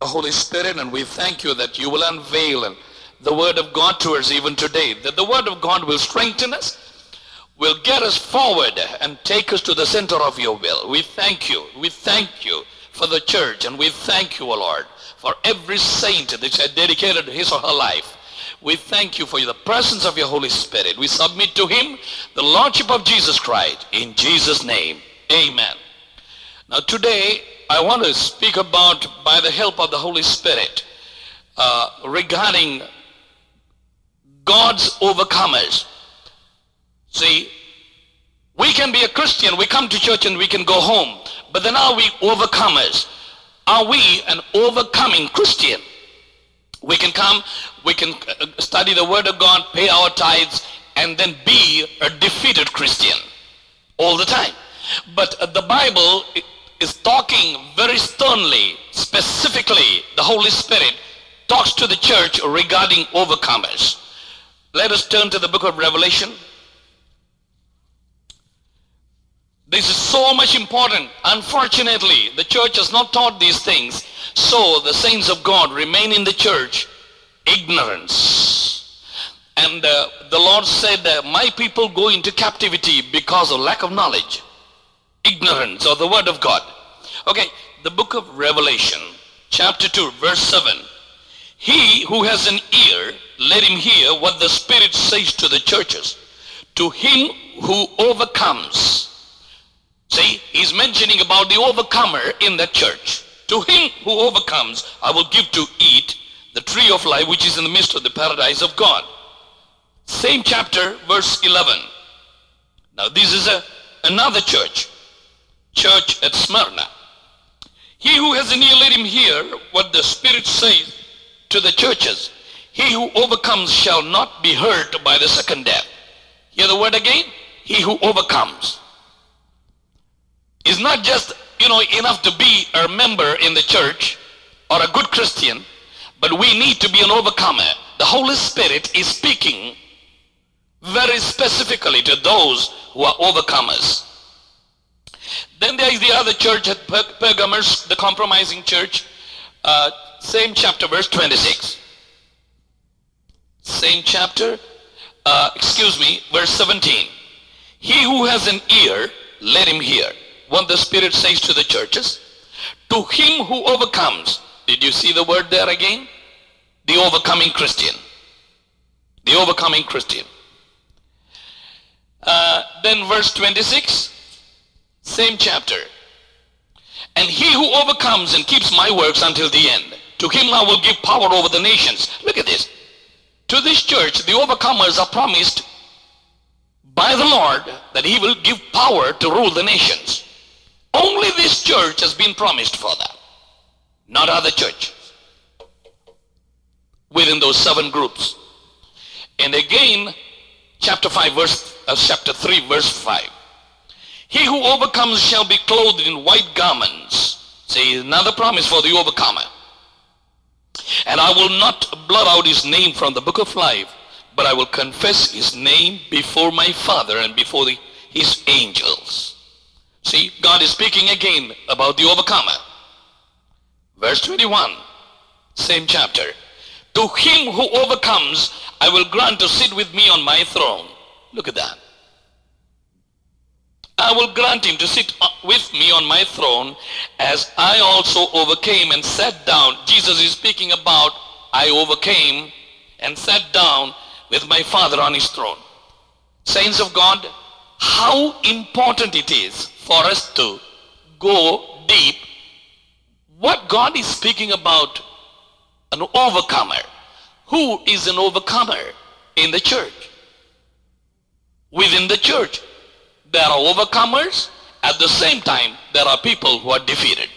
Holy Spirit, and we thank you that you will unveil the Word of God to us even today, that the Word of God will strengthen us, will get us forward and take us to the center of your will. We thank you. We thank you for the church, and we thank you, O Lord, for every saint that has dedicated his or her life. We thank you for the presence of your Holy Spirit. We submit to him the Lordship of Jesus Christ. In Jesus' name, amen. Now today, I want to speak about, by the help of the Holy Spirit, regarding God's overcomers. See, we can be a Christian, we come to church and we can go home, but then are we overcomers? Are we an overcoming Christian? We can come, we can study the Word of God, pay our tithes, and then be a defeated Christian all the time. But the Bible is talking very sternly, specifically, the Holy Spirit talks to the church regarding overcomers. Let us turn to the book of Revelation. This is so much important. Unfortunately, the church has not taught these things. So the saints of God remain in the church ignorance. And the Lord said, my people go into captivity because of lack of knowledge. Ignorance of the Word of God. Okay, the book of Revelation, chapter 2, verse 7. He who has an ear, let him hear what the Spirit says to the churches. To him who overcomes. See, he's mentioning about the overcomer in that church. To him who overcomes, I will give to eat the tree of life which is in the midst of the paradise of God. Same chapter, verse 11. Now this is another church at Smyrna. He who has an ear, let him hear what the Spirit says to the churches. He who overcomes shall not be hurt by the second death. Hear the word again? He who overcomes. It's not just, enough to be a member in the church or a good Christian, but we need to be an overcomer. The Holy Spirit is speaking very specifically to those who are overcomers. Then there is the other church at Pergamos, the compromising church, same chapter, verse 26. Same chapter, verse 17. He who has an ear, let him hear what the Spirit says to the churches. To him who overcomes. Did you see the word there again? The overcoming Christian. The overcoming Christian. Then verse 26. Same chapter. And he who overcomes and keeps my works until the end, to him I will give power over the nations. Look at this. To this church, the overcomers are promised by the Lord that he will give power to rule the nations. Only this church has been promised for that. Not other churches. Within those 7 groups. And again, chapter 3, verse 5. He who overcomes shall be clothed in white garments. See, another promise for the overcomer. And I will not blot out his name from the book of life, but I will confess his name before my Father and before his angels. See, God is speaking again about the overcomer. Verse 21, same chapter. To him who overcomes, I will grant to sit with me on my throne. Look at that. I will grant him to sit with me on my throne, as I also overcame and sat down. Jesus is speaking about, I overcame and sat down with my Father on his throne. Saints of God, how important it is for us to go deep. What God is speaking about, an overcomer. Who is an overcomer in the church? Within the church, there are overcomers. At the same time, there are people who are defeated.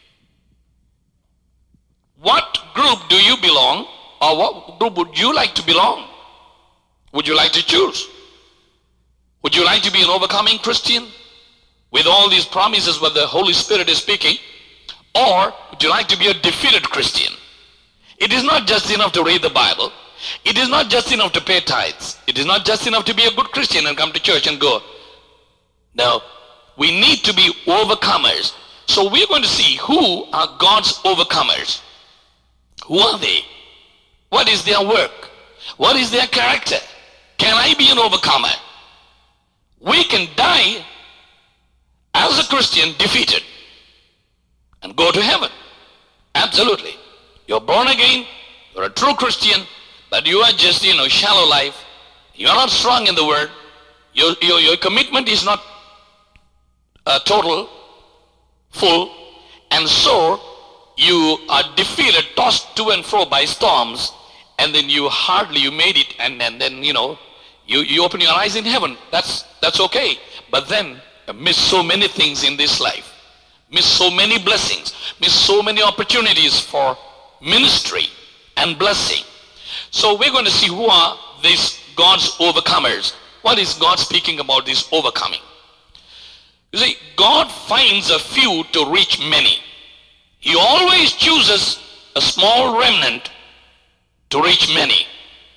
What group do you belong, or what group would you like to belong? Would you like to choose? Would you like to be an overcoming Christian with all these promises what the Holy Spirit is speaking? Or would you like to be a defeated Christian? It is not just enough to read the Bible. It is not just enough to pay tithes. It is not just enough to be a good Christian and come to church and go. No, we need to be overcomers. So we're going to see who are God's overcomers. Who are they? What is their work? What is their character? Can I be an overcomer? We can die as a Christian defeated and go to heaven. Absolutely. You're born again, you're a true Christian, but you are just, shallow life. You're not strong in the word. Your commitment is not total, full, and so you are defeated, tossed to and fro by storms, and then you made it, and then you open your eyes in heaven. That's okay. But then miss so many things in this life, miss so many blessings, miss so many opportunities for ministry and blessing. So we're going to see who are these God's overcomers. What is God speaking about this overcoming? You see, God finds a few to reach many. He always chooses a small remnant to reach many.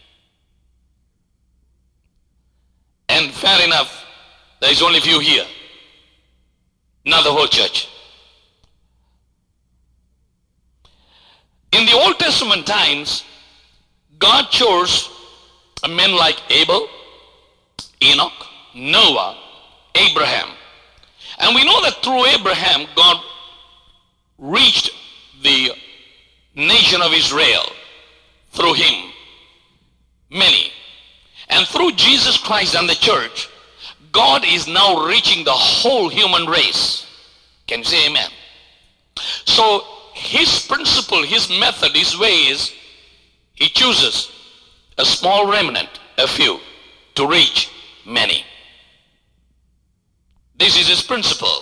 And fair enough, there is only few here, not the whole church. In the Old Testament times, God chose men like Abel, Enoch, Noah, Abraham. And we know that through Abraham, God reached the nation of Israel. Through him, many. And through Jesus Christ and the church, God is now reaching the whole human race. Can you say amen? So his principle, his method, his way is, he chooses a small remnant, a few, to reach many. This is his principle.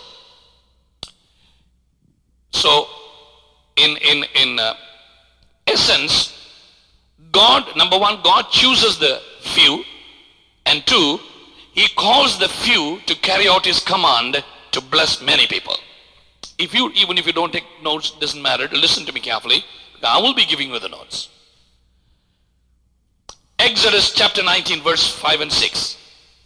So in essence, God, number one, God chooses the few, and two, he calls the few to carry out his command to bless many people. Even if you don't take notes, doesn't matter. Listen to me carefully. I will be giving you the notes. Exodus chapter 19, verse 5 and 6.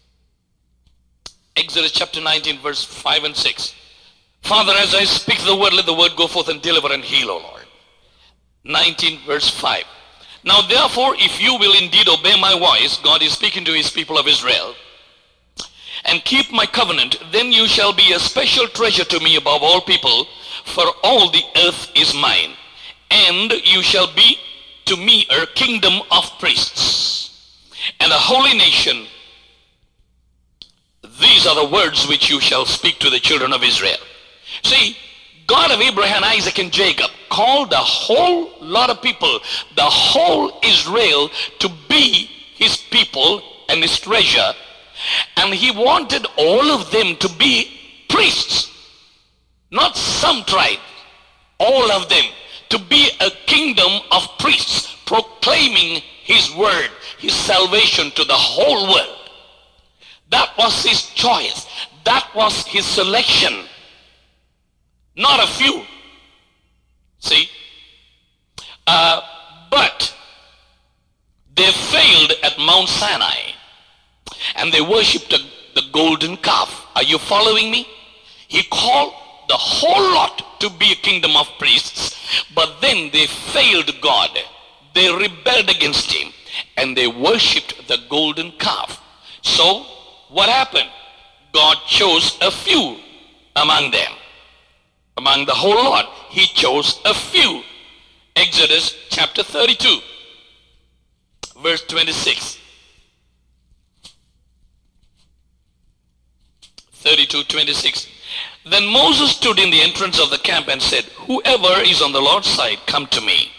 Exodus chapter 19, verse 5 and 6. Father, as I speak the word, let the word go forth and deliver and heal, O Lord. 19, verse 5. Now therefore, if you will indeed obey my voice, God is speaking to his people of Israel, and keep my covenant, then you shall be a special treasure to me above all people, for all the earth is mine. And you shall be to me a kingdom of priests, and a holy nation. These are the words which you shall speak to the children of Israel. See, God of Abraham, Isaac, and Jacob called a whole lot of people, the whole Israel, to be his people and his treasure. And he wanted all of them to be priests. Not some tribe, all of them, to be a kingdom of priests, proclaiming his word, his salvation to the whole world. That was his choice. That was his selection. Not a few. See? But they failed at Mount Sinai, and they worshipped the golden calf. Are you following me? He called the whole lot to be a kingdom of priests, but then they failed God. They rebelled against him, and they worshipped the golden calf. So what happened? God chose a few among them. Among the whole lot, he chose a few. Exodus chapter 32, verse 26. 32:26. Then Moses stood in the entrance of the camp and said, whoever is on the Lord's side, come to me.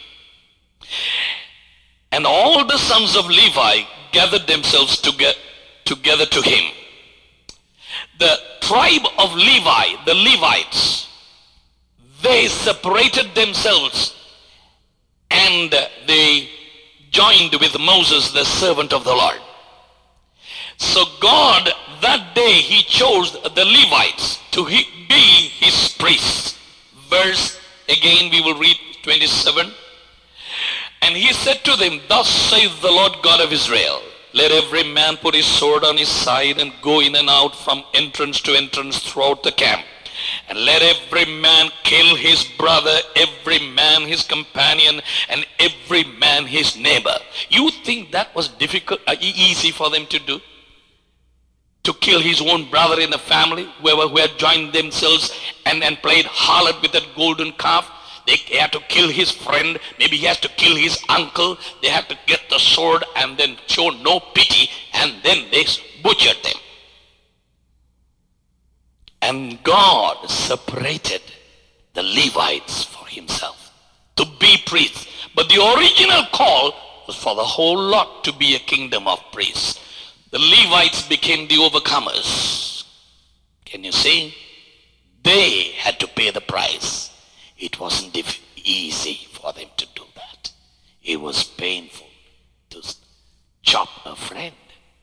And all the sons of Levi gathered themselves together to him. The tribe of Levi, the Levites, they separated themselves and they joined with Moses, the servant of the Lord. So God, that day, he chose the Levites to be his priests. Verse, again we will read 27. And he said to them, thus saith the Lord God of Israel, let every man put his sword on his side and go in and out from entrance to entrance throughout the camp. And let every man kill his brother, every man his companion, and every man his neighbor. You think that was difficult, easy for them to do? To kill his own brother in the family, who had joined themselves and played harlot with that golden calf. They had to kill his friend. Maybe he has to kill his uncle. They had to get the sword and then show no pity, and then they butchered them. And God separated the Levites for himself to be priests. But the original call was for the whole lot to be a kingdom of priests. The Levites became the overcomers. Can you see? They had to pay the price. It wasn't easy for them to do that. It was painful to chop a friend.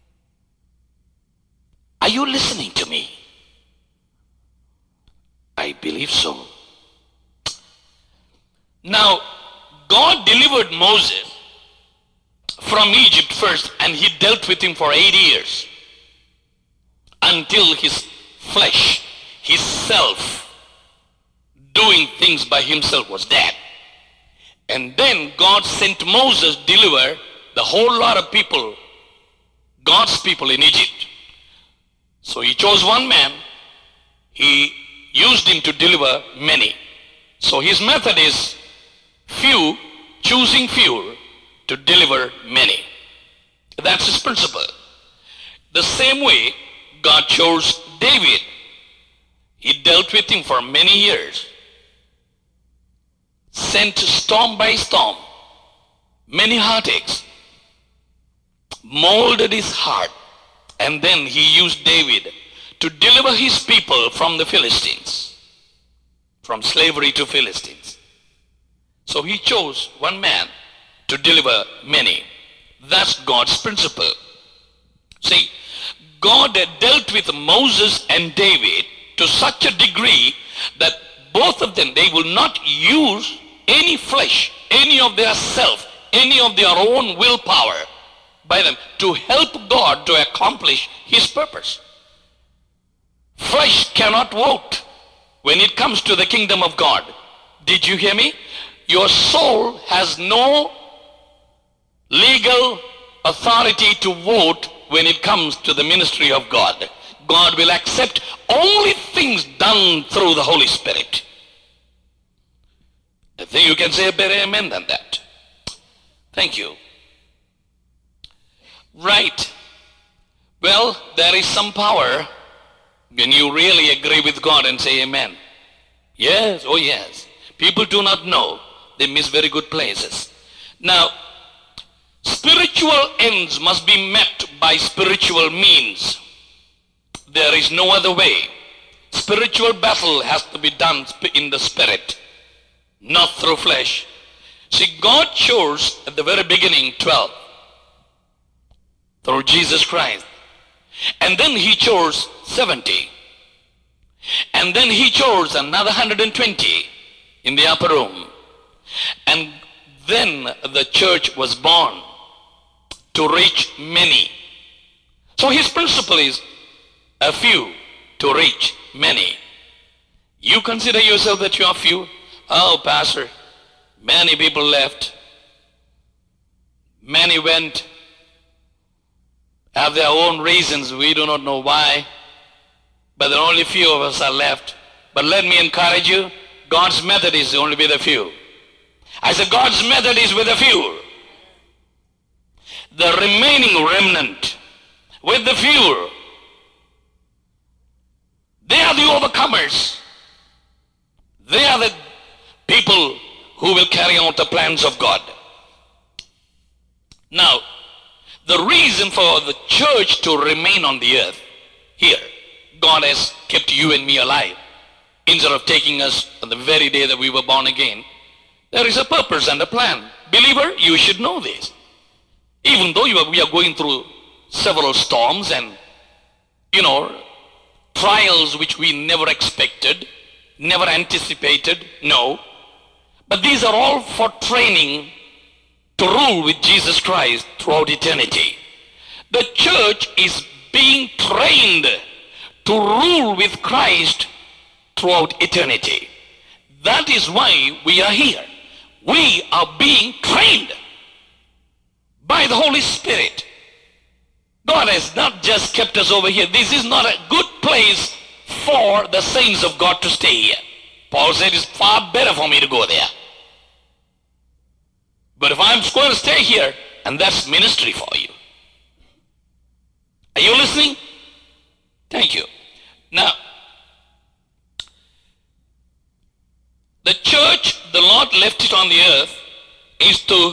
Are you listening to me? I believe so. Now, God delivered Moses from Egypt first, and he dealt with him for 80 years until his flesh, his self, doing things by himself was dead. And then God sent Moses deliver the whole lot of people, God's people in Egypt. So he chose one man. He used him to deliver many. So his method is few, choosing few to deliver many. That's his principle. The same way God chose David. He dealt with him for many years. Sent storm by storm, many heartaches, molded his heart, and then he used David to deliver his people from the Philistines, from slavery to Philistines. So he chose one man to deliver many. That's God's principle. See, God had dealt with Moses and David to such a degree that both of them, they will not use any flesh, any of their self, any of their own willpower by them to help God to accomplish his purpose. Flesh cannot vote when it comes to the kingdom of God. Did you hear me? Your soul has no legal authority to vote when it comes to the ministry of God. God will accept only things done through the Holy Spirit. I think you can say a better amen than that. Thank you. Right. Well, there is some power when you really agree with God and say amen. Yes, oh yes. People do not know. They miss very good places. Now, spiritual ends must be met by spiritual means. There is no other way. Spiritual battle has to be done in the spirit, not through flesh. See, God chose at the very beginning 12 through Jesus Christ. And then he chose 70. And then he chose another 120 in the upper room. And then the church was born to reach many. So his principle is a few to reach many. You consider yourself that you are few? Oh, pastor, many people left. Many went. Have their own reasons. We do not know why. But there are only few of us are left. But let me encourage you. God's method is only with a few. I said God's method is with a few. The remaining remnant with the few, they are the overcomers. They are the people who will carry out the plans of God. Now, the reason for the church to remain on the earth, here, God has kept you and me alive. Instead of taking us on the very day that we were born again, there is a purpose and a plan. Believer, you should know this. Even though we are going through several storms and, trials which we never expected, never anticipated, no. But these are all for training to rule with Jesus Christ throughout eternity. The church is being trained to rule with Christ throughout eternity. That is why we are here. We are being trained by the Holy Spirit. God has not just kept us over here. This is not a good place for the saints of God to stay here. Paul said it's far better for me to go there. But if I'm going to stay here, and that's ministry for you. Are you listening? Thank you. Now, the church, the Lord left it on the earth, is to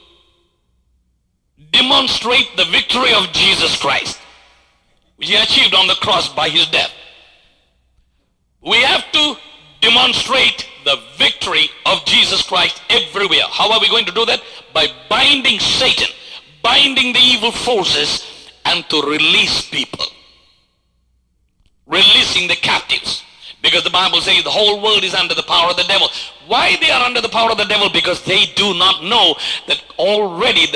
demonstrate the victory of Jesus Christ, which he achieved on the cross by his death. We have to demonstrate the victory of Jesus Christ everywhere. How are we going to do that? By binding Satan, binding the evil forces, and to release people. Releasing the captives. Because the Bible says the whole world is under the power of the devil. Why they are under the power of the devil? Because they do not know that already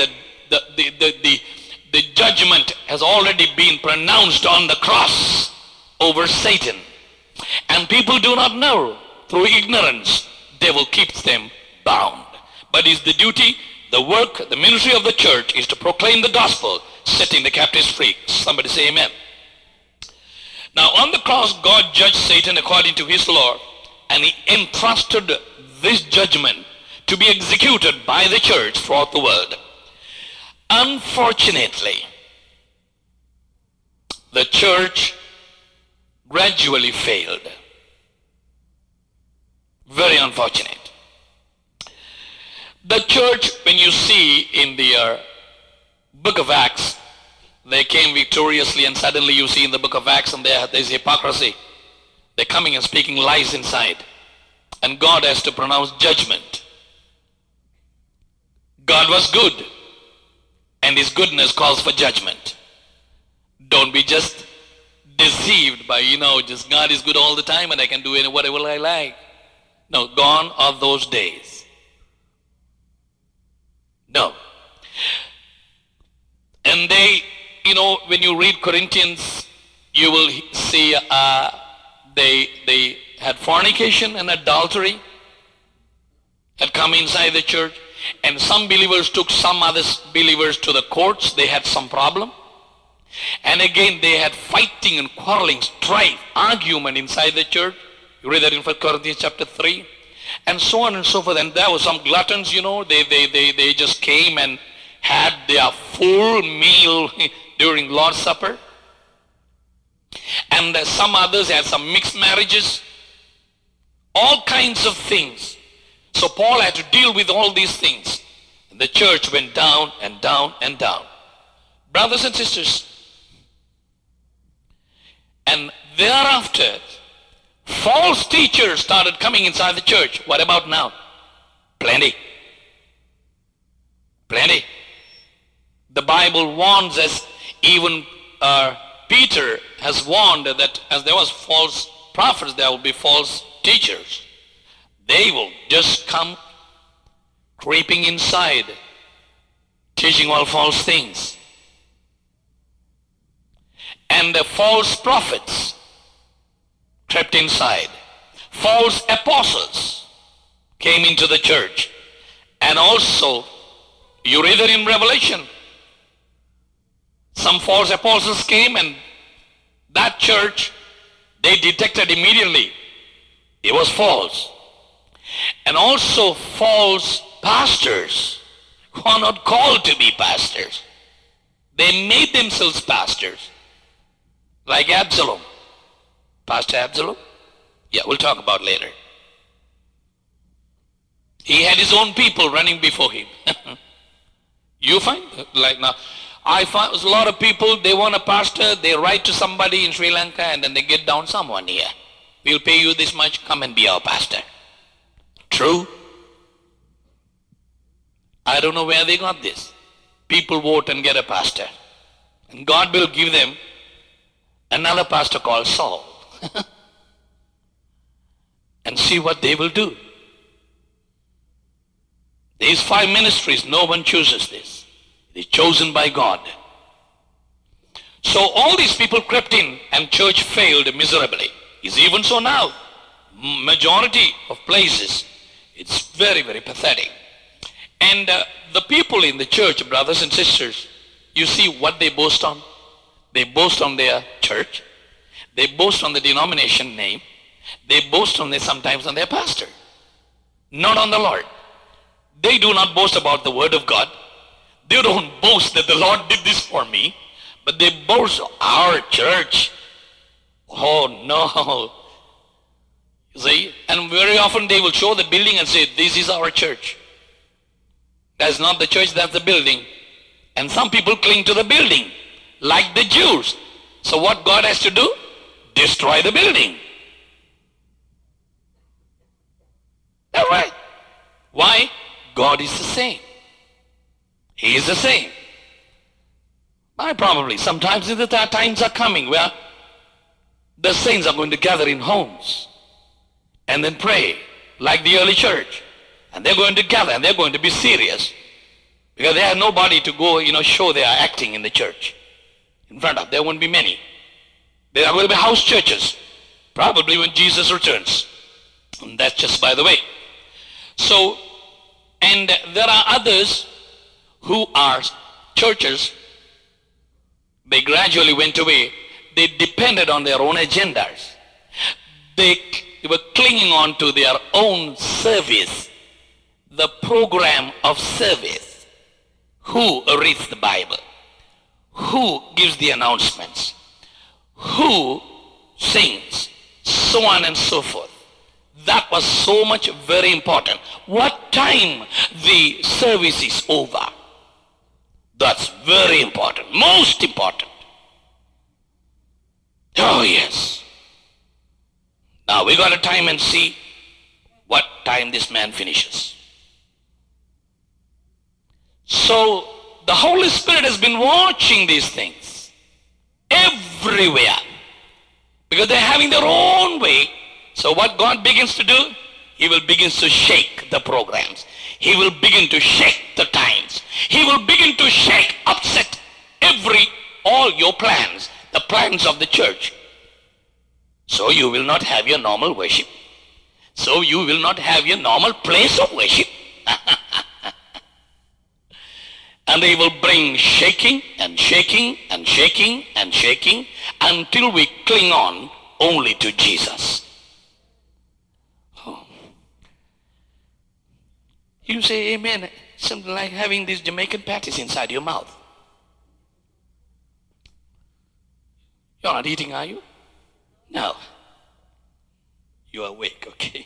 the judgment has already been pronounced on the cross over Satan. And people do not know. Through ignorance, devil keeps them bound. But it's the duty, the work, the ministry of the church is to proclaim the gospel, setting the captives free. Somebody say amen. Now on the cross, God judged Satan according to his law, and he entrusted this judgment to be executed by the church throughout the world. Unfortunately, the church gradually failed. Very unfortunate. The church, when you see in the book of Acts, they came victoriously, and suddenly you see in the book of Acts and there's hypocrisy. They're coming and speaking lies inside. And God has to pronounce judgment. God was good, and his goodness calls for judgment. Don't be just deceived by, just God is good all the time and I can do whatever I like. No, gone are those days. No. And they, when you read Corinthians, you will see they had fornication and adultery had come inside the church. And some believers took some other believers to the courts. They had some problem. And again, they had fighting and quarreling, strife, argument inside the church. You read that in 1 Corinthians chapter 3. And so on and so forth. And there were some gluttons, they just came and had their full meal during Lord's Supper. And some others had some mixed marriages. All kinds of things. So Paul had to deal with all these things. And the church went down and down and down. Brothers and sisters, and thereafter, false teachers started coming inside the church. What about now? Plenty. Plenty. The Bible warns us, even Peter has warned that as there was false prophets, there will be false teachers. They will just come creeping inside, teaching all false things. And the false prophets crept inside. False apostles came into the church. And also, you read it in Revelation, some false apostles came, and that church, they detected immediately it was false. And also false pastors who are not called to be pastors. They made themselves pastors. Like Absalom. Pastor Absalom? Yeah, we'll talk about later. He had his own people running before him. You find, like now, I find a lot of people, they want a pastor, they write to somebody in Sri Lanka and then they get down someone here. We'll pay you this much, come and be our pastor. True? I don't know where they got this. People vote and get a pastor. And God will give them another pastor called Saul. And see what they will do. These 5 ministries, no one chooses this. It is chosen by God. So all these people crept in and church failed miserably. It's even so now. majority of places, it's very, very pathetic. And the people in the church, brothers and sisters, you see what they boast on? They boast on their church. They boast on the denomination name. They boast sometimes on their pastor. Not on the Lord. They do not boast about the word of God. They don't boast that the Lord did this for me. But they boast our church. Oh no. You see? And very often they will show the building and say, this is our church. That's not the church, that's the building. And some people cling to the building, like the Jews. So what God has to do? Destroy the building. That's right. Why? God is the same. He is the same. Probably sometimes the times are coming where the saints are going to gather in homes and then pray like the early church. And they're going to gather and they're going to be serious because they have nobody to go, show they are acting in the church. In front of, there won't be many. There are going to be house churches, probably when Jesus returns. And that's just by the way. So, and there are others who are churches. They gradually went away. They depended on their own agendas. They were clinging on to their own service, the program of service. Who reads the Bible? Who gives the announcements? Who sings? So on and so forth. That was so much very important. What time the service is over? That's very important. Most important. Oh yes. Now we got to time and see what time this man finishes. So the Holy Spirit has been watching these things everywhere because they're having their own way. So what God begins to do, He will begin to shake the programs. He will begin to shake the times. He will begin to shake, upset all your plans, the plans of the church. So you will not have your normal worship. So you will not have your normal place of worship. And they will bring shaking and shaking and shaking and shaking until we cling on only to Jesus. Oh. You say amen. Something like having these Jamaican patties inside your mouth. You're not eating, are you? No. You're awake, okay.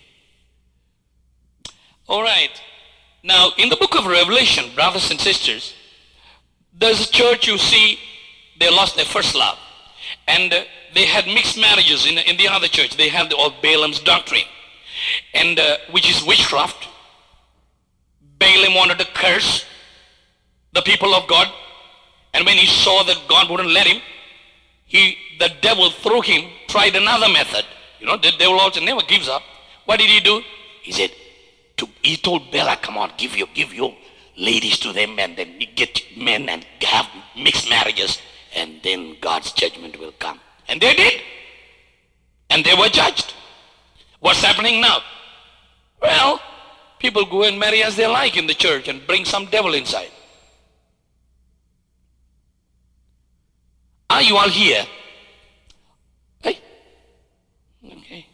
All right. Now, in the book of Revelation, brothers and sisters, there's a church you see, they lost their first love. And they had mixed marriages in the other church. They had all Balaam's doctrine, and which is witchcraft. Balaam wanted to curse the people of God. And when he saw that God wouldn't let him, the devil through him tried another method. The devil also never gives up. What did he do? He said, he told Balaam, come on, give your ladies to them and then get men and have mixed marriages and then God's judgment will come. And they did. And they were judged. What's happening now? Well, people go and marry as they like in the church and bring some devil inside. Are you all here? Hey? Okay.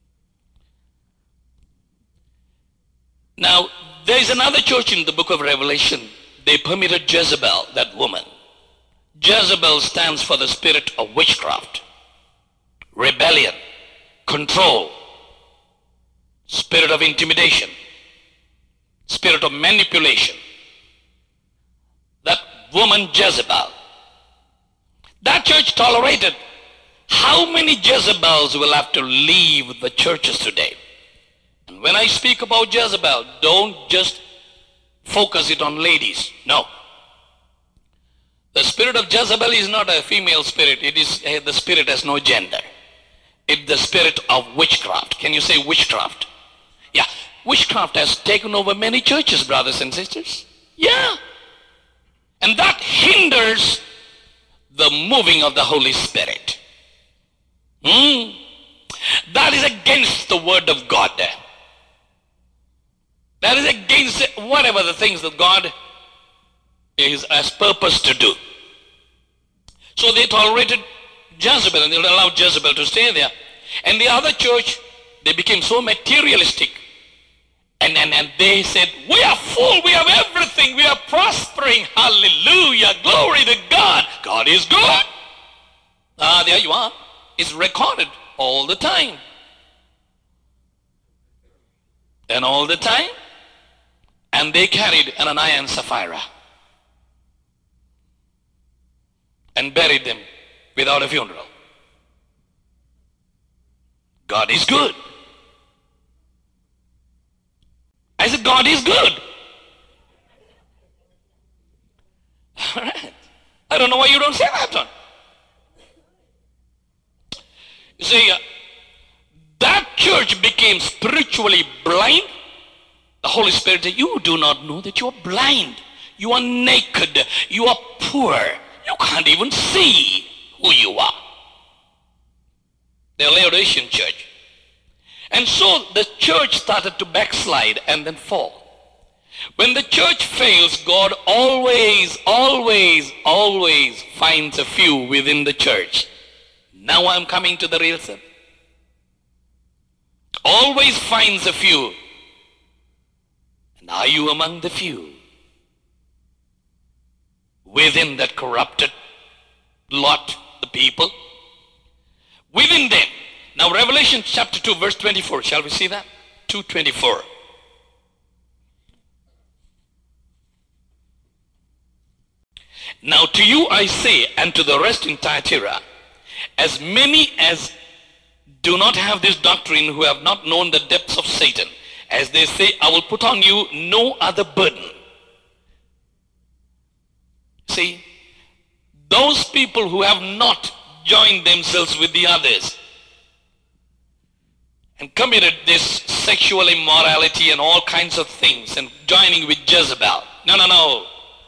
Now, there is another church in the book of Revelation. They permitted Jezebel, that woman. Jezebel stands for the spirit of witchcraft, rebellion, control, spirit of intimidation, spirit of manipulation. That woman Jezebel. That church tolerated. How many Jezebels will have to leave the churches today? And when I speak about Jezebel, don't just focus it on ladies. No. The spirit of Jezebel is not a female spirit. It is the spirit has no gender. It's the spirit of witchcraft. Can you say witchcraft? Yeah. Witchcraft has taken over many churches, brothers and sisters. Yeah. And that hinders the moving of the Holy Spirit. That is against the word of God. That is against whatever the things that God has purposed to do. So they tolerated Jezebel and they allowed Jezebel to stay there. And the other church, they became so materialistic. And they said, we are full, we have everything, we are prospering. Hallelujah, glory to God. God is good. There you are. It's recorded all the time. And all the time. And they carried Ananias and Sapphira and buried them without a funeral. God is good. I said, God is good. All right. I don't know why you don't say that one. You see, that church became spiritually blind. The Holy Spirit said, you do not know that you are blind. You are naked. You are poor. You can't even see who you are. The Laodicean church. And so the church started to backslide and then fall. When the church fails, God always finds a few within the church. Now I'm coming to the real stuff. Always finds a few. And are you among the few? Within that corrupted lot, the people. Within them. Now Revelation chapter 2 verse 24. Shall we see that? 2:24. Now to you I say, and to the rest in Thyatira, as many as do not have this doctrine, who have not known the depths of Satan, as they say, I will put on you no other burden. See, those people who have not joined themselves with the others and committed this sexual immorality and all kinds of things and joining with Jezebel. No.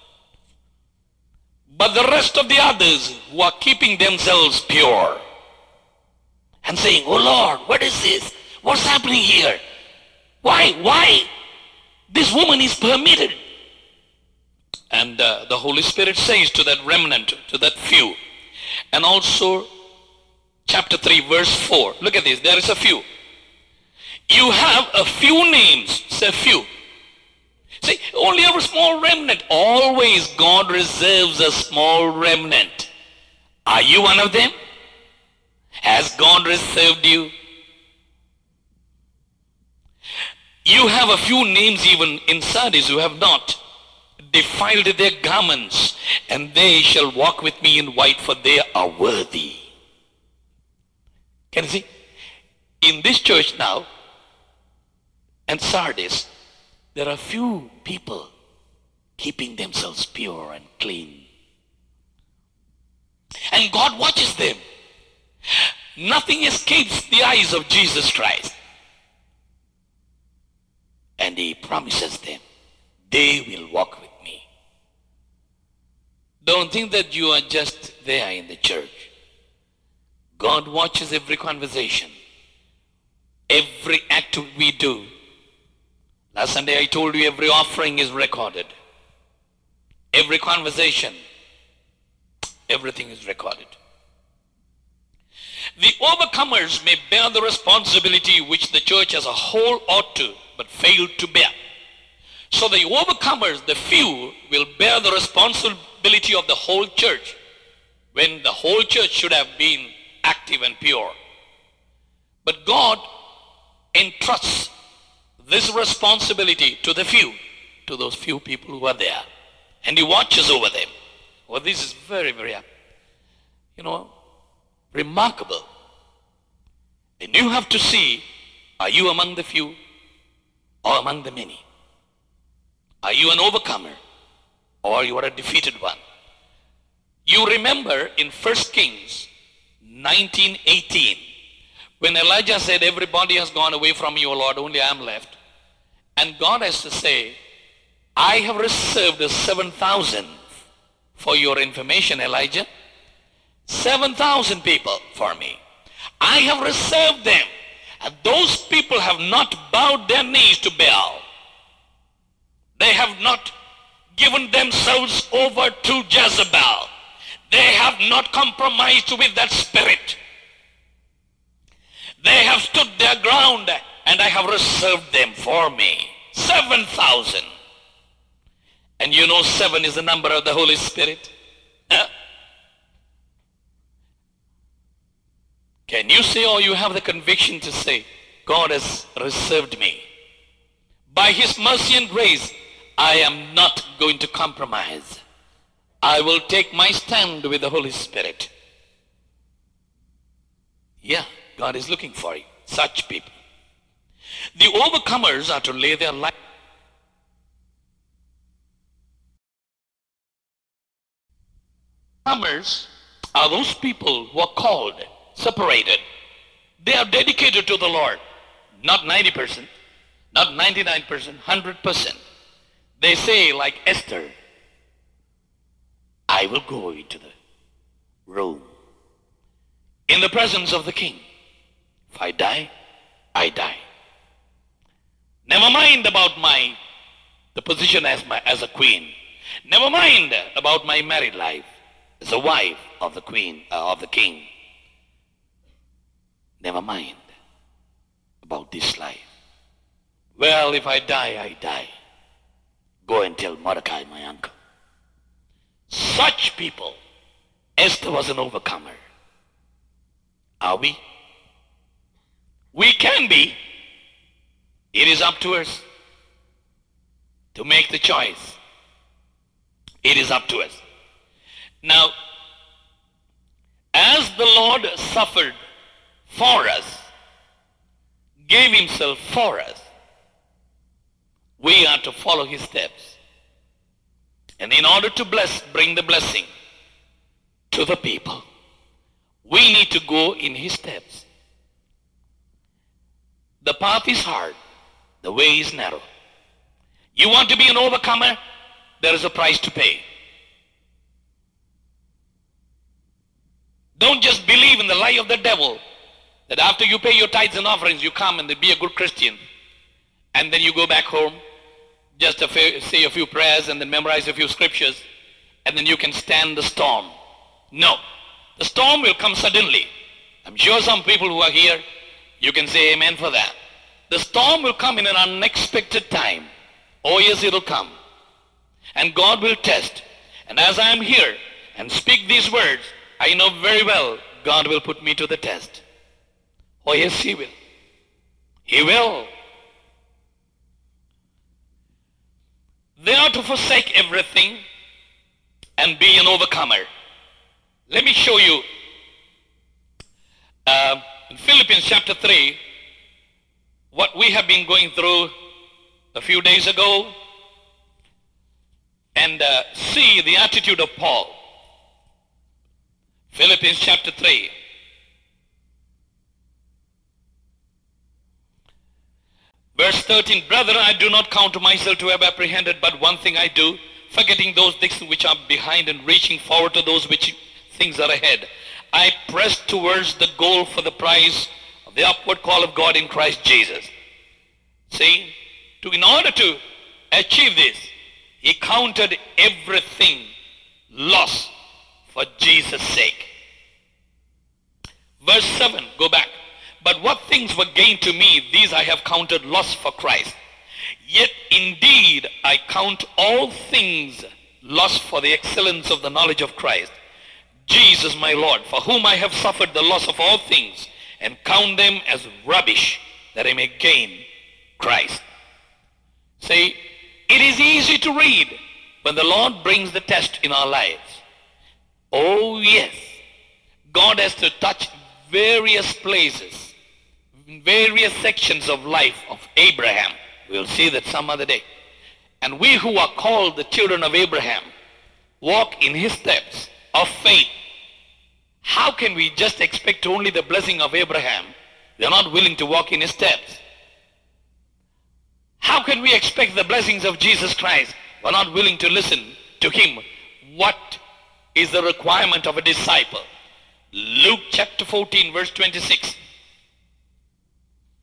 But the rest of the others who are keeping themselves pure and saying, oh Lord, what is this? What's happening here? Why? This woman is permitted. And the Holy Spirit says to that remnant, to that few. And also chapter 3 verse 4. Look at this. There is a few. You have a few names. Say few. See, only a small remnant. Always God reserves a small remnant. Are you one of them? Has God reserved you? You have a few names even in Sardis who have not defiled their garments, and they shall walk with me in white, for they are worthy. Can you see? In this church now, and Sardis, there are few people keeping themselves pure and clean. And God watches them. Nothing escapes the eyes of Jesus Christ. And He promises them, they will walk with me. Don't think that you are just there in the church. God watches every conversation, every act we do. Last Sunday I told you every offering is recorded. Every conversation, everything is recorded. The overcomers may bear the responsibility which the church as a whole ought to, but failed to bear. So the overcomers, the few, will bear the responsibility of the whole church, when the whole church should have been active and pure. But God entrusts this responsibility to the few, to those few people who are there. And He watches over them. Well, this is very, very, remarkable. And you have to see, are you among the few or among the many? Are you an overcomer or you are a defeated one? You remember in 1 Kings 19:18, when Elijah said, everybody has gone away from you, O Lord, only I am left. And God has to say, I have reserved 7,000 for your information, Elijah. 7,000 people for me. I have reserved them. And those people have not bowed their knees to Baal. They have not given themselves over to Jezebel. They have not compromised with that spirit. They have stood their ground, and I have reserved them for me. 7,000. And you know 7 is the number of the Holy Spirit. Huh? Can you say, or you have the conviction to say, God has reserved me? By His mercy and grace, I am not going to compromise. I will take my stand with the Holy Spirit. Yeah, God is looking for you, such people. The overcomers are to lay their life. Overcomers are those people who are called, separated. They are dedicated to the Lord. Not 90%, not 99%, 100%. They say, like Esther, I will go into the room in the presence of the king. If I die, I die. Never mind about the position as a queen. Never mind about my married life as a wife of the queen, of the king. Never mind about this life. Well, if I die, I die. Go and tell Mordecai, my uncle. Such people, Esther was an overcomer. Are we? We can be. It is up to us to make the choice. It is up to us. Now, as the Lord suffered for us, gave Himself for us, we are to follow His steps. And in order to bring the blessing to the people, we need to go in His steps. The path is hard. The way is narrow. You want to be an overcomer? There is a price to pay. Don't just believe in the lie of the devil that after you pay your tithes and offerings, you come and be a good Christian. And then you go back home, just say a few prayers and then memorize a few scriptures, and then you can stand the storm. No. The storm will come suddenly. I'm sure some people who are here, you can say amen for that. The storm will come in an unexpected time. Oh yes, it will come. And God will test. And as I am here and speak these words, I know very well God will put me to the test. Oh yes, He will. He will. They are to forsake everything and be an overcomer. Let me show you in Philippians chapter 3 what we have been going through a few days ago, and see the attitude of Paul. Philippians chapter 3. Verse 13, Brethren, I do not count myself to have apprehended, but one thing I do, forgetting those things which are behind and reaching forward to those which things are ahead. I press towards the goal for the prize of the upward call of God in Christ Jesus. See, in order to achieve this, he counted everything loss for Jesus' sake. Verse 7, go back. But what things were gained to me, these I have counted loss for Christ. Yet indeed I count all things loss for the excellence of the knowledge of Christ, Jesus my Lord, for whom I have suffered the loss of all things, and count them as rubbish, that I may gain Christ. See, it is easy to read when the Lord brings the test in our lives. Oh yes, God has to touch various places, various sections of life of Abraham. We'll see that some other day. And we who are called the children of Abraham walk in his steps of faith. How can we just expect only the blessing of Abraham? We are not willing to walk in his steps. How can we expect the blessings of Jesus Christ? We are not willing to listen to him. What is the requirement of a disciple? Luke chapter 14 verse 26.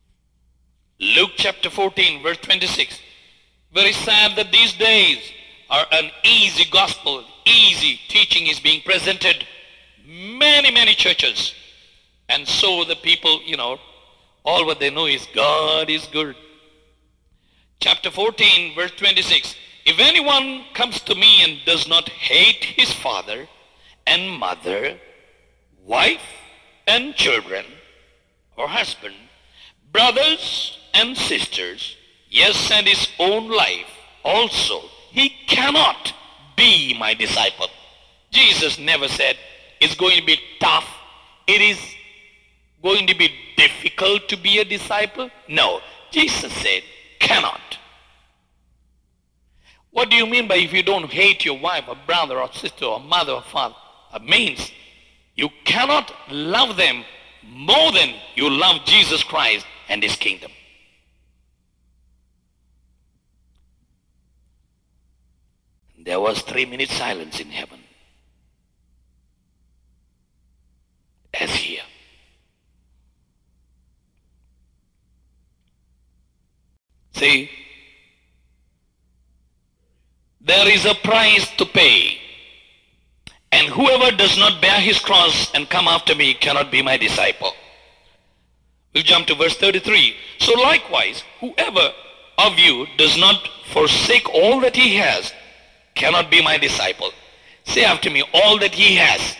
Luke chapter 14, verse 26. Very sad that these days are an easy gospel, easy teaching is being presented. Many churches. And so the people, all what they know is God is good. Chapter 14, verse 26. If anyone comes to me and does not hate his father and mother, wife and children, or husband, brothers and sisters, yes, and his own life also, he cannot be my disciple. Jesus never said it's going to be tough. It is going to be difficult to be a disciple. No, Jesus said cannot. What do you mean by if you don't hate your wife or brother or sister or mother or father? It means you cannot love them more than you love Jesus Christ and his kingdom. There was 3-minute silence in heaven. As here. See, there is a price to pay. And whoever does not bear his cross and come after me cannot be my disciple. We'll jump to verse 33. So likewise, whoever of you does not forsake all that he has cannot be my disciple. Say after me, all that he has.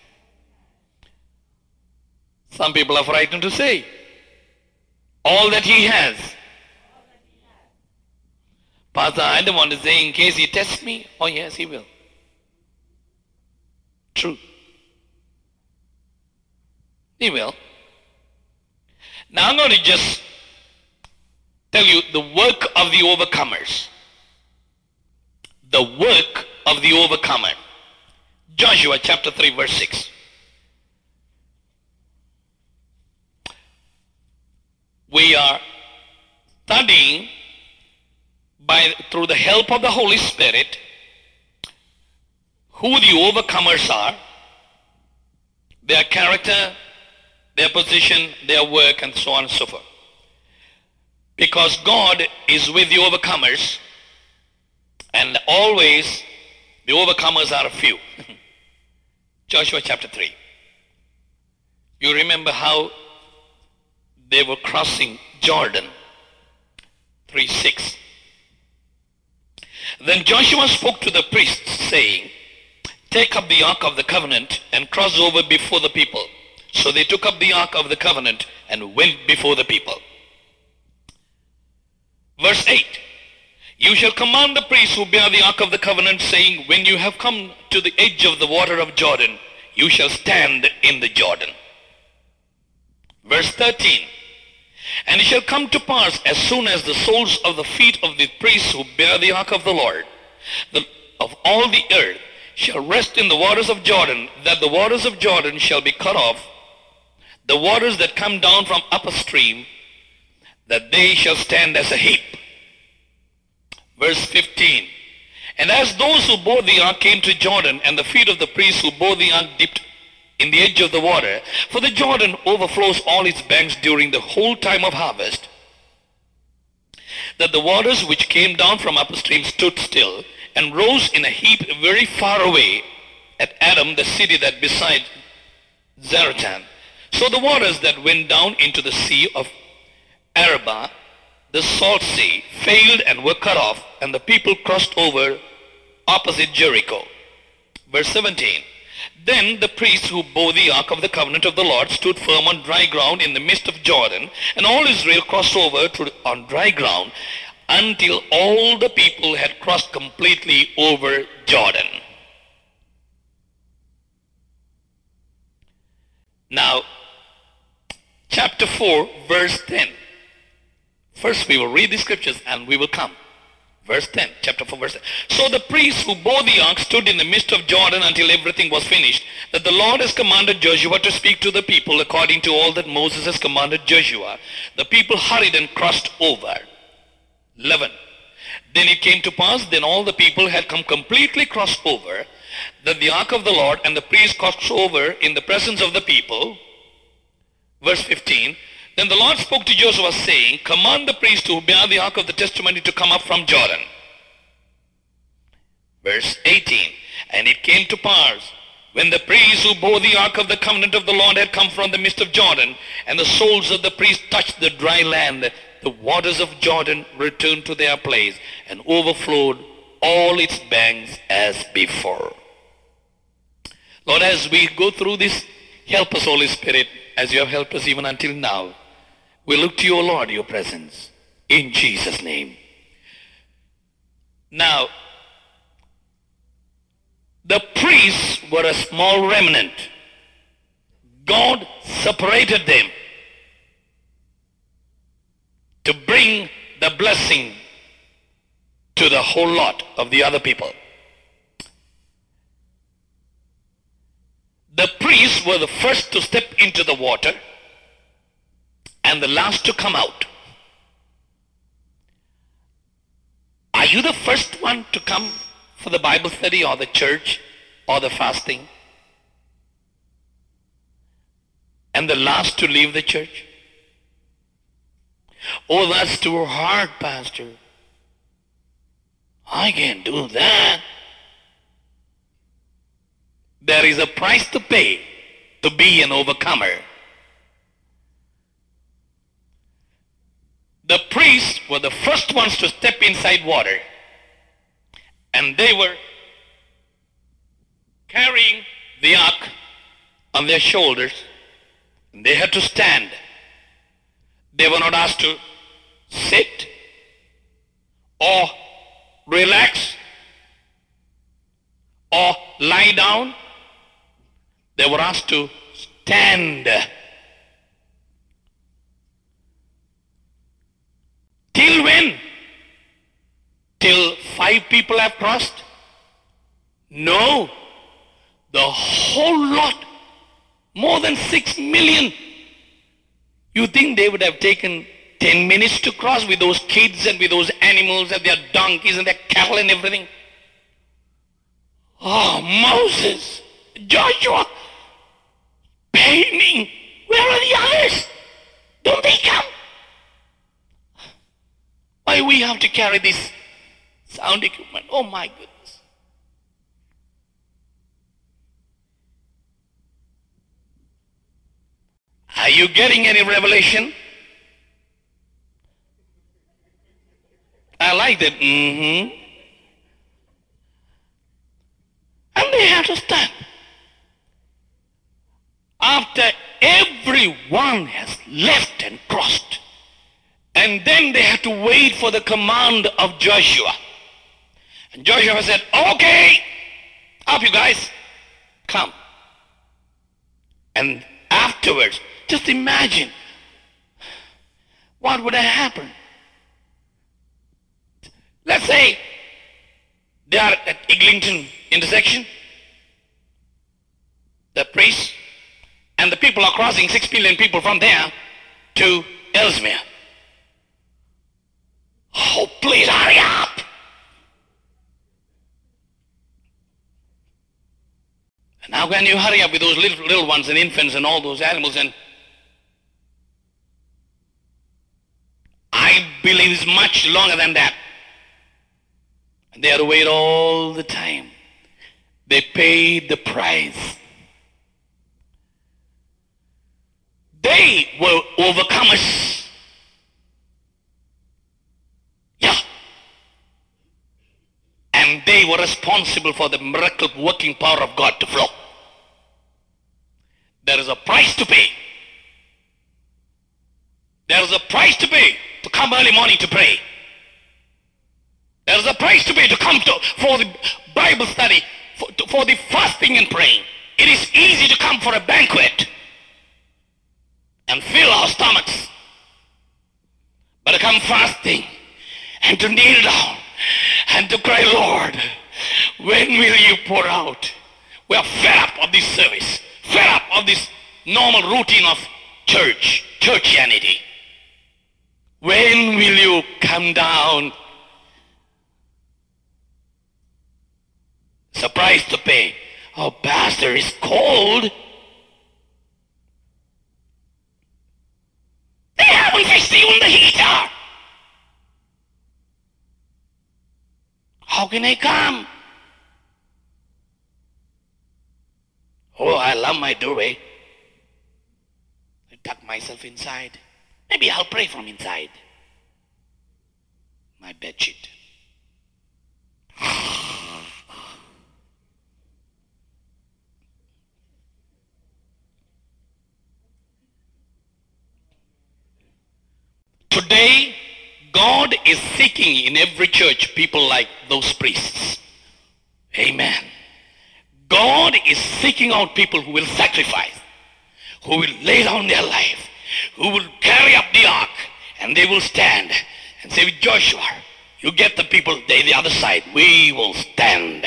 Some people are frightened to say, all that he has. Pastor, I don't want to say in case he tests me. Oh yes, he will. True. He will. Now I'm going to just tell you the work of the overcomers. The work of the overcomer. Joshua chapter 3 verse 6. We are studying through the help of the Holy Spirit who the overcomers are, their character, their position, their work, and so on and so forth. Because God is with the overcomers, and always the overcomers are a few. Joshua chapter 3. You remember how they were crossing Jordan. 3:6. Then Joshua spoke to the priests, saying, take up the ark of the covenant and cross over before the people. So they took up the ark of the covenant and went before the people. Verse 8. You shall command the priests who bear the ark of the covenant, saying, when you have come to the edge of the water of Jordan, you shall stand in the Jordan. Verse 13. And it shall come to pass, as soon as the soles of the feet of the priests who bear the ark of the Lord, of all the earth, shall rest in the waters of Jordan, that the waters of Jordan shall be cut off, the waters that come down from upper stream, that they shall stand as a heap. Verse 15. And as those who bore the ark came to Jordan, and the feet of the priests who bore the ark dipped in the edge of the water, for the Jordan overflows all its banks during the whole time of harvest, that the waters which came down from upper stream stood still, and rose in a heap very far away at Adam, the city that beside Zaretan. So the waters that went down into the sea of Arabah, the salt sea, failed and were cut off, and the people crossed over opposite Jericho. Verse 17. Then the priests who bore the ark of the covenant of the Lord stood firm on dry ground in the midst of Jordan, and all Israel crossed over on dry ground until all the people had crossed completely over Jordan. Now, chapter 4, verse 10. First we will read the scriptures and we will come. Verse 10, chapter 4, verse 10. So the priests who bore the ark stood in the midst of Jordan until everything was finished, that the Lord has commanded Joshua to speak to the people according to all that Moses has commanded Joshua. The people hurried and crossed over. 11. Then it came to pass, then all the people had come completely crossed over, that the ark of the Lord and the priests crossed over in the presence of the people. Verse 15. Then the Lord spoke to Joshua, saying, command the priests who bear the ark of the testimony to come up from Jordan. Verse 18. And it came to pass, when the priests who bore the ark of the covenant of the Lord had come from the midst of Jordan, and the soles of the priests touched the dry land, the waters of Jordan returned to their place and overflowed all its banks as before. Lord, as we go through this, help us, Holy Spirit, as you have helped us even until now. We look to you, O Lord, your presence, in Jesus' name. Now, the priests were a small remnant. God separated them to bring the blessing to the whole lot of the other people. The priests were the first to step into the water and the last to come out. Are you the first one to come for the Bible study or the church or the fasting? And the last to leave the church? Oh, that's too hard, Pastor. I can't do that. There is a price to pay to be an overcomer. The priests were the first ones to step inside water, and they were carrying the ark on their shoulders. They had to stand. They were not asked to sit or relax or lie down. They were asked to stand. Till when? Till 5 people have crossed? No. The whole lot, more than 6 million. You think they would have taken 10 minutes to cross with those kids and with those animals and their donkeys and their cattle and everything? Oh, Moses, Joshua, paining. Where are the others? Don't they come? Why we have to carry this sound equipment? Oh my goodness. Are you getting any revelation? I like that. And they have to stand. After everyone has left and crossed, and then they had to wait for the command of Joshua. And Joshua said, okay, up you guys, come. And afterwards, just imagine what would have happened. Let's say they are at Eglinton intersection, the priests, and the people are crossing 6 million people from there to Ellesmere. Oh, please hurry up! And how can you hurry up with those little ones and infants and all those animals? And I believe it's much longer than that. And they had to wait all the time. They paid the price. They were overcomers. Yeah. And they were responsible for the miracle working power of God to flow. There is a price to pay. There is a price to pay to come early morning to pray. There is a price to pay to come for the Bible study, for the fasting and praying. It is easy to come for a banquet and fill our stomachs. But to come fasting and to kneel down and to cry, Lord, when will you pour out? We are fed up of this service, fed up of this normal routine of churchianity. When will you come down? Surprise to pay. Oh, Pastor, it's cold. even the heater. How can I come? Oh, I love my doorway. I tuck myself inside. Maybe I'll pray from inside. My bedsheet. Today, God is seeking in every church people like those priests. Amen. God is seeking out people who will sacrifice, who will lay down their life, who will carry up the ark, and they will stand and say with Joshua, you get the people the other side, we will stand.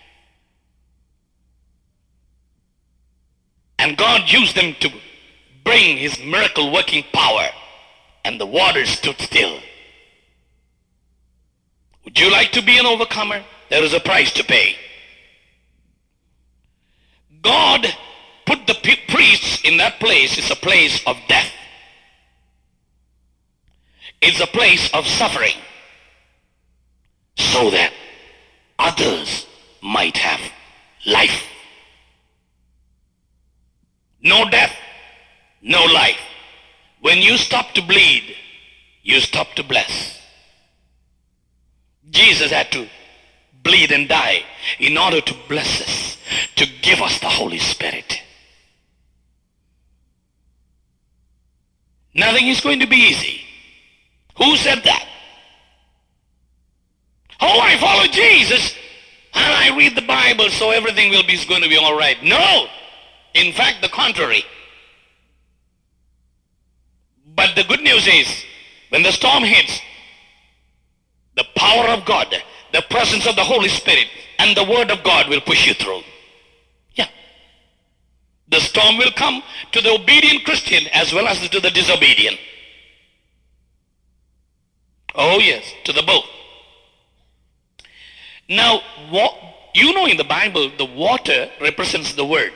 And God used them to bring his miracle working power, and the waters stood still. Would you like to be an overcomer? There is a price to pay. God put the priests in that place. It's a place of death. It's a place of suffering, so that others might have life. No death, no life. When you stop to bleed, you stop to bless. Jesus had to bleed and die in order to bless us, to give us the Holy Spirit. Nothing is going to be easy. Who said that? Oh, I follow Jesus and I read the Bible, so everything is going to be all right. No. In fact, the contrary. But the good news is, when the storm hits, the power of God, the presence of the Holy Spirit, and the Word of God will push you through. Yeah. The storm will come to the obedient Christian as well as to the disobedient. Oh yes, to the both. Now, you know in the Bible, the water represents the Word.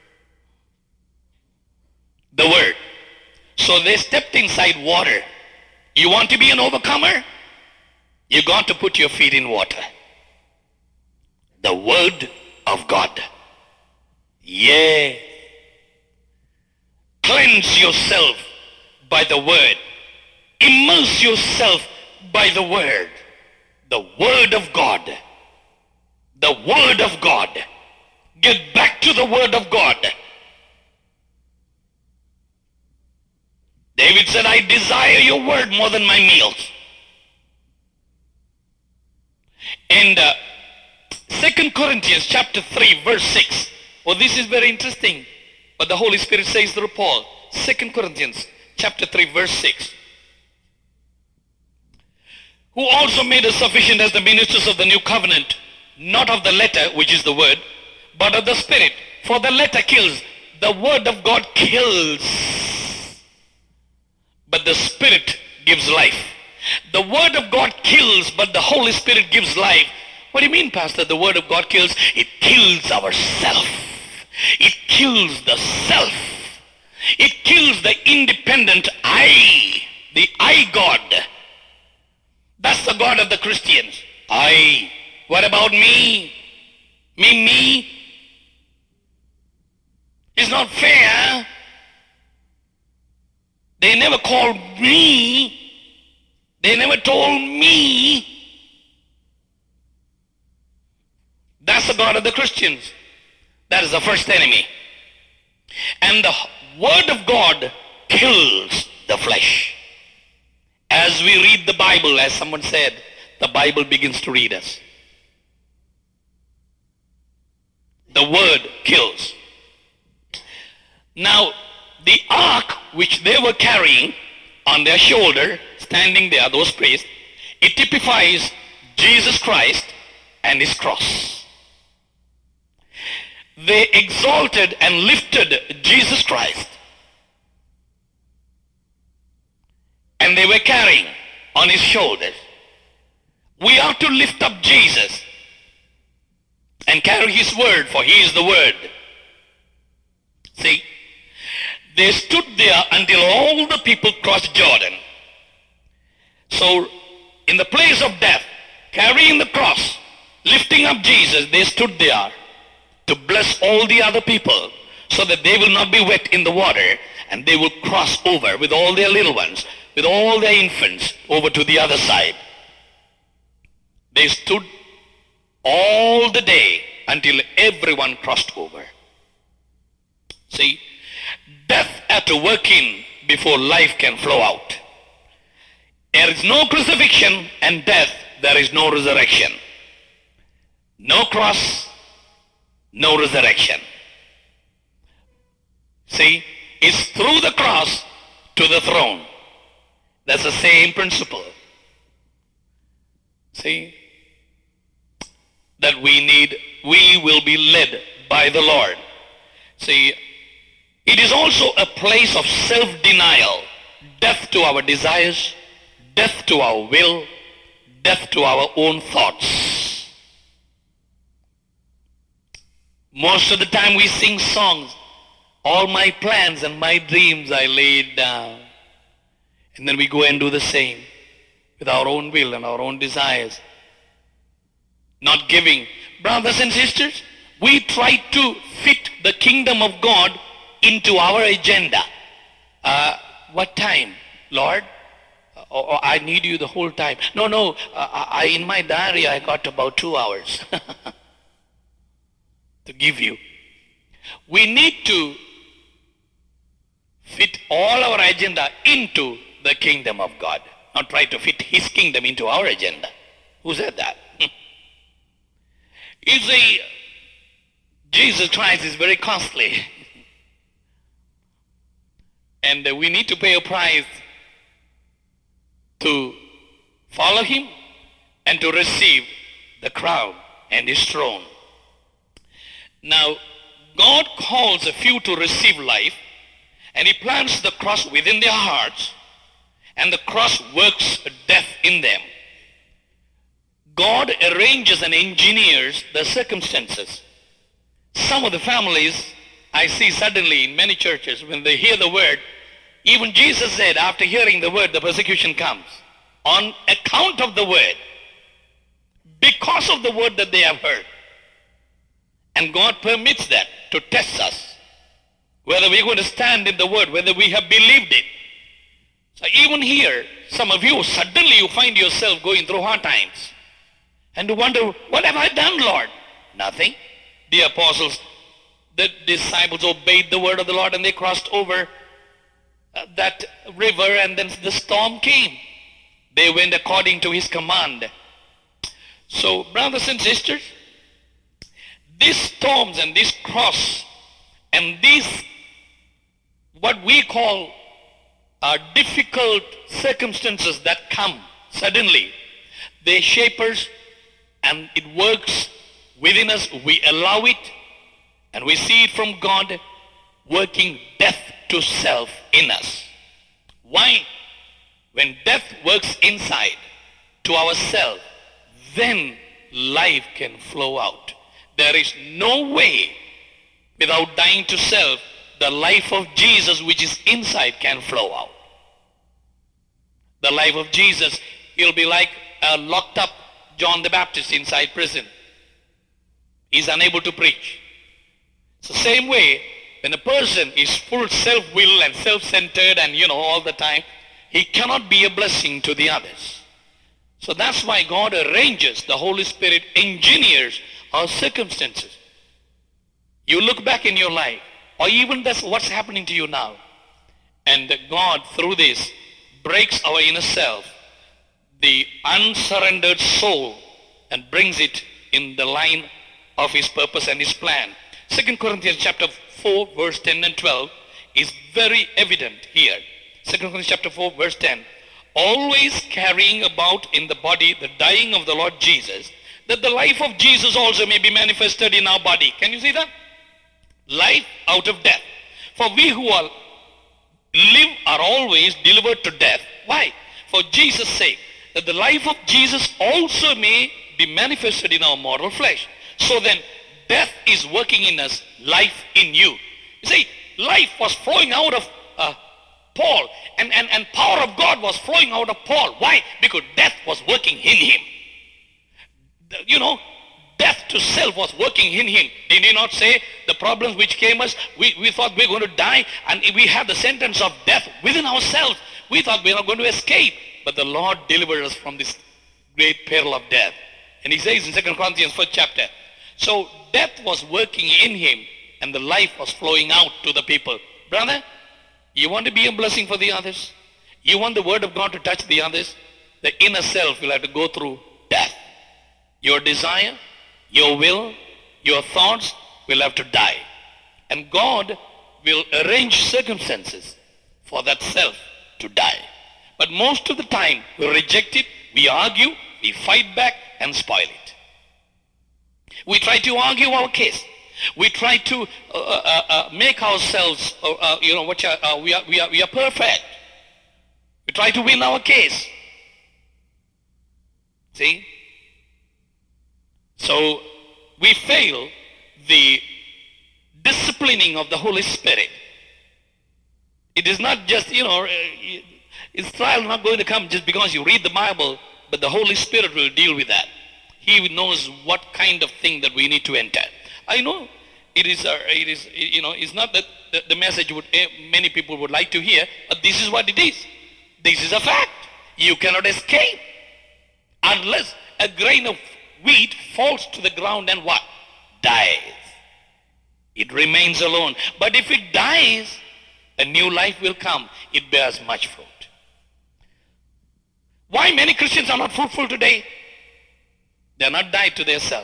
The Word. So they stepped inside water. You want to be an overcomer? You got to put your feet in water. The Word of God. Yeah. Cleanse yourself by the Word. Immerse yourself by the Word. The Word of God. The Word of God. Get back to the Word of God. David said, I desire your word more than my meals. And 2 Corinthians chapter 3 verse 6. Well, this is very interesting. But the Holy Spirit says through Paul. 2 Corinthians chapter 3 verse 6. Who also made us sufficient as the ministers of the new covenant, not of the letter, which is the word, but of the Spirit. For the letter kills. The word of God kills. But the Spirit gives life. The Word of God kills, but the Holy Spirit gives life. What do you mean, Pastor? The Word of God kills? It kills our self. It kills the self. It kills the independent I. The I God. That's the God of the Christians. I. What about me? Me? It's not fair. They never called me. They never told me. That's the God of the Christians. That is the first enemy. And the Word of God kills the flesh. As we read the Bible, as someone said, the Bible begins to read us. The Word kills. Now, the ark which they were carrying on their shoulder, standing there, those priests, it typifies Jesus Christ and his cross. They exalted and lifted Jesus Christ. And they were carrying on his shoulders. We are to lift up Jesus and carry his word, for he is the word. See? They stood there until all the people crossed Jordan. So in the place of death, carrying the cross, lifting up Jesus, they stood there to bless all the other people so that they will not be wet in the water and they will cross over with all their little ones, with all their infants over to the other side. They stood all the day until everyone crossed over. See, death had to work in before life can flow out. There is no crucifixion and death, there is no resurrection. No cross, no resurrection. See, it's through the cross to the throne. That's the same principle. See, that we will be led by the Lord. See, it is also a place of self-denial, death to our desires, death to our will, death to our own thoughts. Most of the time we sing songs, all my plans and my dreams I laid down. And then we go and do the same with our own will and our own desires. Not giving. Brothers and sisters, we try to fit the kingdom of God into our agenda. What time, Lord? I need you the whole time. No, in my diary I got about 2 hours to give you. We need to fit all our agenda into the kingdom of God. Not try to fit his kingdom into our agenda. Who said that? You see, Jesus Christ is very costly. And we need to pay a price to follow him and to receive the crown and his throne. Now, God calls a few to receive life, and he plants the cross within their hearts, and the cross works death in them. God arranges and engineers the circumstances. Some of the families I see suddenly in many churches, when they hear the word, even Jesus said after hearing the word, the persecution comes. On account of the word, because of the word that they have heard. And God permits that to test us, whether we're going to stand in the word, whether we have believed it. So even here, some of you, suddenly you find yourself going through hard times. And you wonder, what have I done, Lord? Nothing. The apostles, the disciples obeyed the word of the Lord and they crossed over that river, and then the storm came. They went according to his command. So, brothers and sisters, these storms and this cross and these what we call difficult circumstances that come suddenly, they shape us and it works within us. We allow it and we see it from God working death to self in us. Why? When death works inside to ourselves, then life can flow out. There is no way without dying to self, the life of Jesus which is inside can flow out. The life of Jesus, he'll be like a locked up John the Baptist inside prison. He's unable to preach. It's the same way when a person is full self-will and self-centered and all the time, he cannot be a blessing to the others. So that's why God arranges, the Holy Spirit engineers our circumstances. You look back in your life, or even that's what's happening to you now, and God through this breaks our inner self, the unsurrendered soul, and brings it in the line of his purpose and his plan. 2 Corinthians chapter 4 verse 10 and 12 is very evident here. 2 Corinthians chapter 4 verse 10. Always carrying about in the body the dying of the Lord Jesus, that the life of Jesus also may be manifested in our body. Can you see that? Life out of death. For we who live are always delivered to death. Why? For Jesus' sake, that the life of Jesus also may be manifested in our mortal flesh. So then, death is working in us, life in you. You see, life was flowing out of Paul, and power of God was flowing out of Paul. Why? Because death was working in him. You know, death to self was working in him. Did he not say the problems which came us, we thought we were going to die, and we had the sentence of death within ourselves. We thought we were not going to escape, but the Lord delivered us from this great peril of death. And he says in 2 Corinthians 1st chapter, so death was working in him and the life was flowing out to the people. Brother, you want to be a blessing for the others? You want the word of God to touch the others? The inner self will have to go through death. Your desire, your will, your thoughts will have to die. And God will arrange circumstances for that self to die. But most of the time we reject it, we argue, we fight back and spoil it. We try to argue our case. We try to make ourselves, we are perfect. We try to win our case. See? So we fail the disciplining of the Holy Spirit. It is not just, is trial not going to come just because you read the Bible, but the Holy Spirit will deal with that. He knows what kind of thing that we need to enter. I know it's not that the message many people would like to hear, but this is what it is. This is a fact. You cannot escape unless a grain of wheat falls to the ground and what? Dies. It remains alone. But if it dies, a new life will come. It bears much fruit. Why many Christians are not fruitful today? They are not died to their self.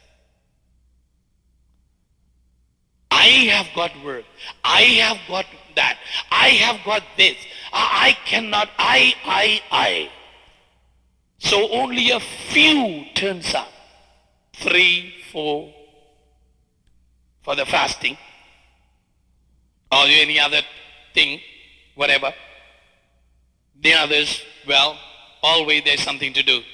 I have got work. I have got that. I have got this. I cannot. I. So only a few turns up. 3, 4 for the fasting or any other thing, whatever. The others, well, always there's something to do.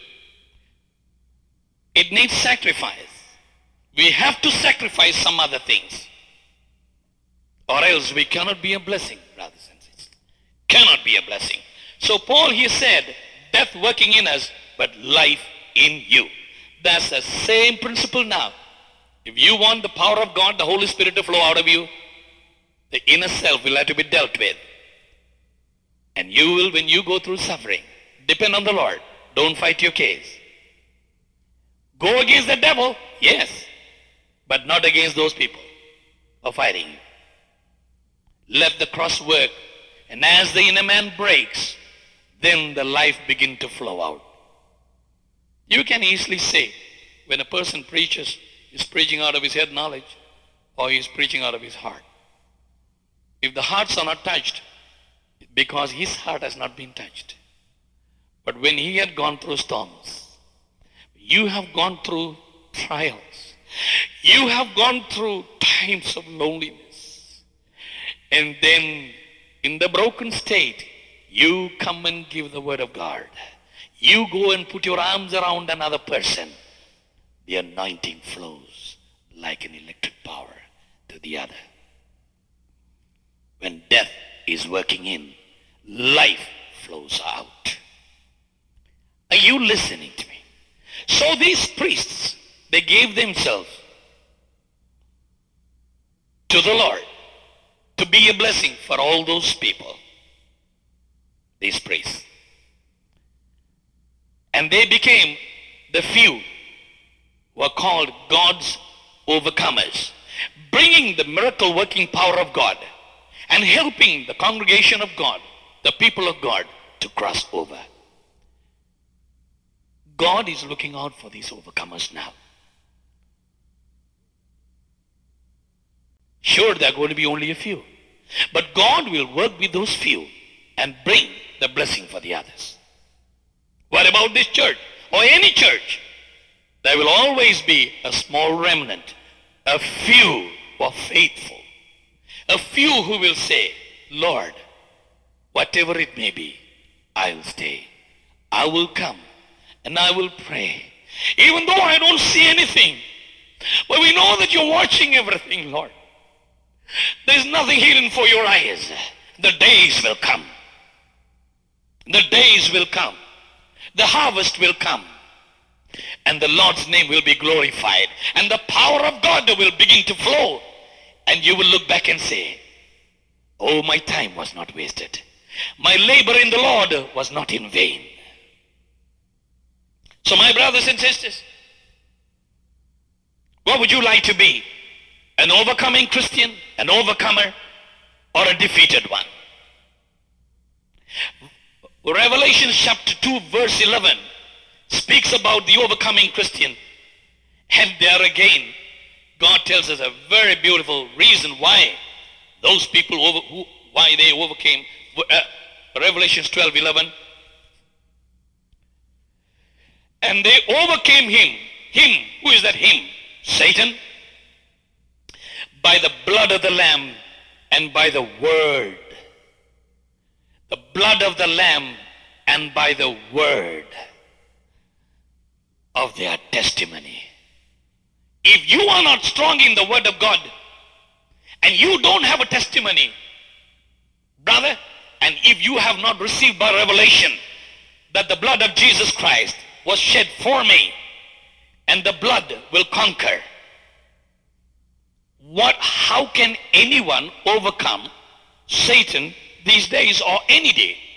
It needs sacrifice. We have to sacrifice some other things, or else we cannot be a blessing, brothers and sisters. Cannot be a blessing. So Paul, he said, death working in us, but life in you. That's the same principle now. If you want the power of God, the Holy Spirit to flow out of you, the inner self will have to be dealt with. And you will, when you go through suffering, depend on the Lord. Don't fight your case. Go against the devil, yes, but not against those people who are fighting you. Let the cross work, and as the inner man breaks, then the life begin to flow out. You can easily say, when a person preaches, he's preaching out of his head knowledge, or he's preaching out of his heart. If the hearts are not touched, because his heart has not been touched. But when he had gone through storms, you have gone through trials, you have gone through times of loneliness, and then in the broken state, you come and give the word of God. You go and put your arms around another person. The anointing flows like an electric power to the other. When death is working in, life flows out. Are you listening to me? So these priests, they gave themselves to the Lord to be a blessing for all those people. These priests. And they became the few who are called God's overcomers, bringing the miracle working power of God and helping the congregation of God, the people of God, to cross over. God is looking out for these overcomers now. Sure, there are going to be only a few, but God will work with those few and bring the blessing for the others. What about this church or any church? There will always be a small remnant, a few who are faithful, a few who will say, Lord, whatever it may be, I will stay. I will come and I will pray. Even though I don't see anything, but we know that you're watching everything, Lord. There's nothing hidden for your eyes. The days will come. The days will come. The harvest will come. And the Lord's name will be glorified. And the power of God will begin to flow. And you will look back and say, oh, my time was not wasted. My labor in the Lord was not in vain. So my brothers and sisters, what would you like to be? An overcoming Christian, an overcomer, or a defeated one? Revelation chapter 2 verse 11 speaks about the overcoming Christian. And there again, God tells us a very beautiful reason why those people why they overcame. Revelation 12:11. And they overcame him. Him, who is that him? Satan. By the blood of the Lamb and by the word. The blood of the Lamb and by the word of their testimony. If you are not strong in the word of God and you don't have a testimony, brother, and if you have not received by revelation that the blood of Jesus Christ was shed for me and the blood will conquer, how can anyone overcome Satan these days or any day?